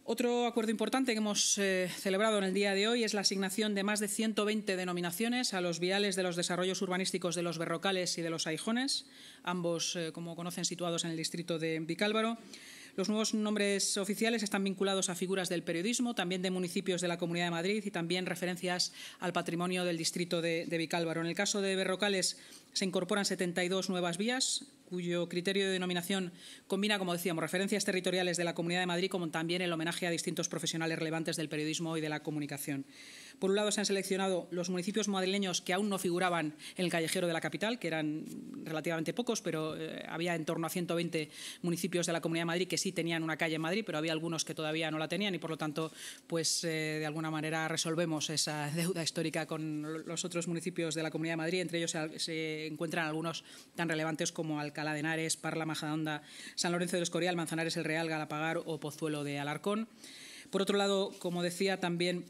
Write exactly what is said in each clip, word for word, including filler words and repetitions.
Otro acuerdo importante que hemos eh, celebrado en el día de hoy es la asignación de más de ciento veinte denominaciones a los viales de los desarrollos urbanísticos de los Berrocales y de los Aijones, ambos, eh, como conocen, situados en el distrito de Vicálvaro. Los nuevos nombres oficiales están vinculados a figuras del periodismo, también de municipios de la Comunidad de Madrid y también referencias al patrimonio del distrito de, de Vicálvaro. En el caso de Berrocales se incorporan setenta y dos nuevas vías, cuyo criterio de denominación combina, como decíamos, referencias territoriales de la Comunidad de Madrid, como también el homenaje a distintos profesionales relevantes del periodismo y de la comunicación. Por un lado, se han seleccionado los municipios madrileños que aún no figuraban en el callejero de la capital, que eran relativamente pocos, pero eh, había en torno a ciento veinte municipios de la Comunidad de Madrid que sí tenían una calle en Madrid, pero había algunos que todavía no la tenían y, por lo tanto, pues eh, de alguna manera resolvemos esa deuda histórica con los otros municipios de la Comunidad de Madrid. Entre ellos se, se encuentran algunos tan relevantes como Alcalá de Henares, Parla, Majadahonda, San Lorenzo del Escorial, Manzanares el Real, Galapagar o Pozuelo de Alarcón. Por otro lado, como decía, también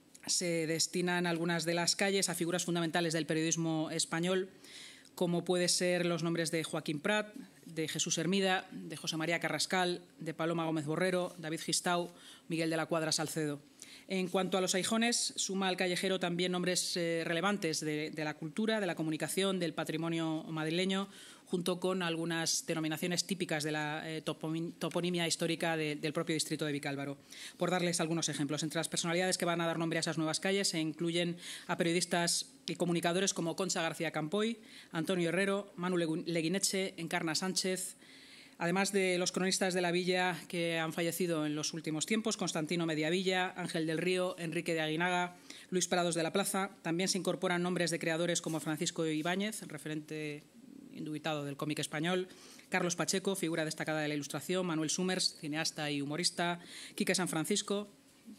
se destinan algunas de las calles a figuras fundamentales del periodismo español, como pueden ser los nombres de Joaquín Prat, de Jesús Hermida, de José María Carrascal, de Paloma Gómez Borrero, David Gistau, Miguel de la Cuadra Salcedo. En cuanto a los Aijones, suma al callejero también nombres eh, relevantes de, de la cultura, de la comunicación, del patrimonio madrileño, junto con algunas denominaciones típicas de la eh, toponimia histórica de, del propio distrito de Vicálvaro. Por darles algunos ejemplos, entre las personalidades que van a dar nombre a esas nuevas calles se incluyen a periodistas y comunicadores como Concha García Campoy, Antonio Herrero, Manu Leguineche, Encarna Sánchez, además de los cronistas de la villa que han fallecido en los últimos tiempos: Constantino Mediavilla, Ángel del Río, Enrique de Aguinaga, Luis Prados de la Plaza. También se incorporan nombres de creadores como Francisco Ibáñez, referente indubitado del cómic español, Carlos Pacheco, figura destacada de la ilustración, Manuel Sumers, cineasta y humorista, Quique San Francisco,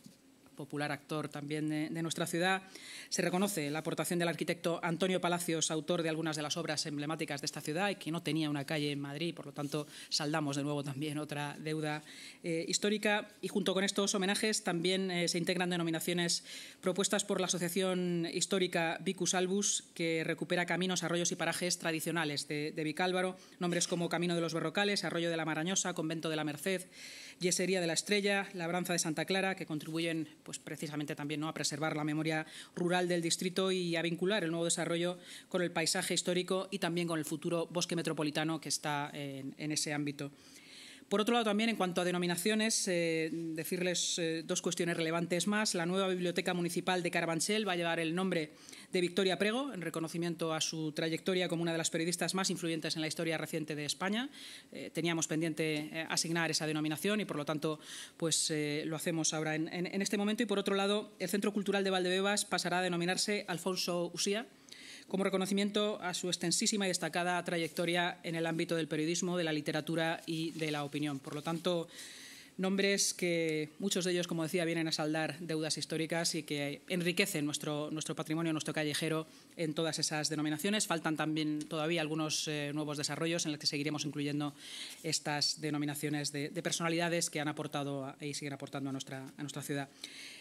popular actor también de, de nuestra ciudad. Se reconoce la aportación del arquitecto Antonio Palacios, autor de algunas de las obras emblemáticas de esta ciudad y que no tenía una calle en Madrid, por lo tanto saldamos de nuevo también otra deuda eh, histórica. Y junto con estos homenajes también eh, se integran denominaciones propuestas por la Asociación Histórica Vicus Albus, que recupera caminos, arroyos y parajes tradicionales de, de Vicálvaro, nombres como Camino de los Berrocales, Arroyo de la Marañosa, Convento de la Merced, Yesería de la Estrella, Labranza de Santa Clara, que contribuyen pues, precisamente también, ¿no?, a preservar la memoria rural del distrito y a vincular el nuevo desarrollo con el paisaje histórico y también con el futuro bosque metropolitano que está en, en ese ámbito. Por otro lado, también en cuanto a denominaciones, eh, decirles eh, dos cuestiones relevantes más. La nueva Biblioteca Municipal de Carabanchel va a llevar el nombre de Victoria Prego, en reconocimiento a su trayectoria como una de las periodistas más influyentes en la historia reciente de España. Eh, teníamos pendiente eh, asignar esa denominación y, por lo tanto, pues eh, lo hacemos ahora en, en, en este momento. Y, por otro lado, el Centro Cultural de Valdebebas pasará a denominarse Alfonso Usía, como reconocimiento a su extensísima y destacada trayectoria en el ámbito del periodismo, de la literatura y de la opinión. Por lo tanto, nombres que muchos de ellos, como decía, vienen a saldar deudas históricas y que enriquecen nuestro, nuestro patrimonio, nuestro callejero en todas esas denominaciones. Faltan también todavía algunos eh, nuevos desarrollos en los que seguiremos incluyendo estas denominaciones de, de personalidades que han aportado a, y siguen aportando a nuestra, a nuestra ciudad.